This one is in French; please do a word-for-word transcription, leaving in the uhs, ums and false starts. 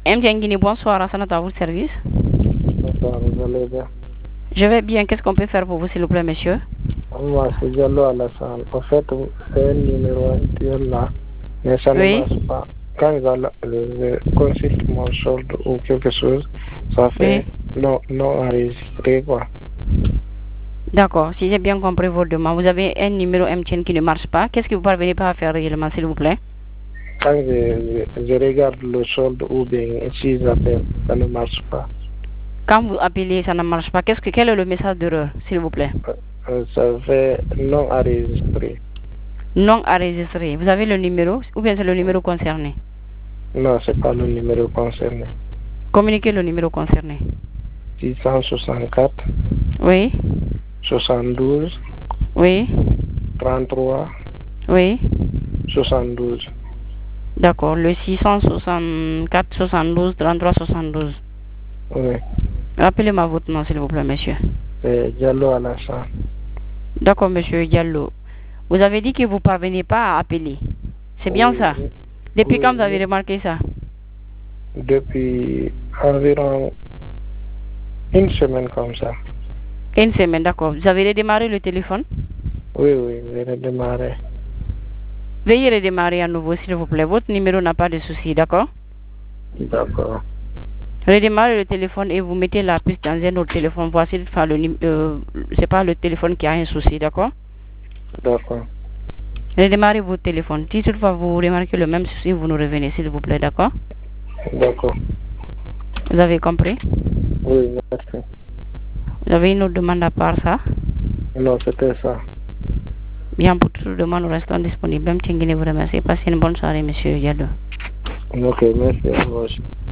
M T N Guinée, bonsoir, à à votre service. Bonsoir, vous allez bien? Je vais bien, qu'est-ce qu'on peut faire pour vous, s'il vous plaît, monsieur? Moi, c'est Diallo Alassane. En fait, c'est un numéro actuel là, mais ça ne Oui. marche pas. Quand je, je consulte mon solde ou quelque chose, ça fait Oui. non, non enregistré, quoi. D'accord, si j'ai bien compris votre demande, vous avez un numéro M T N qui ne marche pas. Qu'est-ce que vous parvenez pas à faire réellement, s'il vous plaît? Quand je, je, je regarde le solde ou bien si j'appelle, ça ne marche pas. Quand vous appelez, ça ne marche pas. Qu'est-ce que, quel est le message d'erreur, s'il vous plaît? Euh, Ça fait non enregistré. Non enregistré. Vous avez le numéro ou bien c'est le numéro concerné? Non, c'est pas le numéro concerné. Communiquez le numéro concerné. six cent soixante-quatre. Oui. soixante-douze. Oui. trente-trois. Oui. soixante-douze. D'accord, le six cent soixante-quatre soixante-douze trente-trois soixante-douze. Oui. Rappelez-moi votre nom, s'il vous plaît, monsieur. C'est Diallo Alassane. D'accord, monsieur Diallo. Vous avez dit que vous ne parvenez pas à appeler. C'est bien Oui, ça? Depuis oui, quand vous avez oui. remarqué ça? Depuis environ une semaine comme ça. Une semaine, d'accord. Vous avez redémarré le téléphone? Oui, oui, j'ai redémarré. Veuillez redémarrer à nouveau, s'il vous plaît. Votre numéro n'a pas de souci, d'accord? D'accord. Redémarrez le téléphone et vous mettez la puce dans un autre téléphone. Voici, enfin, le, euh, c'est pas le téléphone qui a un souci, d'accord? D'accord. Redémarrez votre téléphone. Si toutefois vous remarquez le même souci, vous nous revenez, s'il vous plaît, d'accord? D'accord. Vous avez compris? Oui, merci. Vous avez une autre demande à part ça? Non, c'était ça. Bien, pour toute demande, nous restons disponibles. Même Tchéguine vous remercie. Passez une bonne soirée, monsieur Diallo. Ok, merci à vous aussi.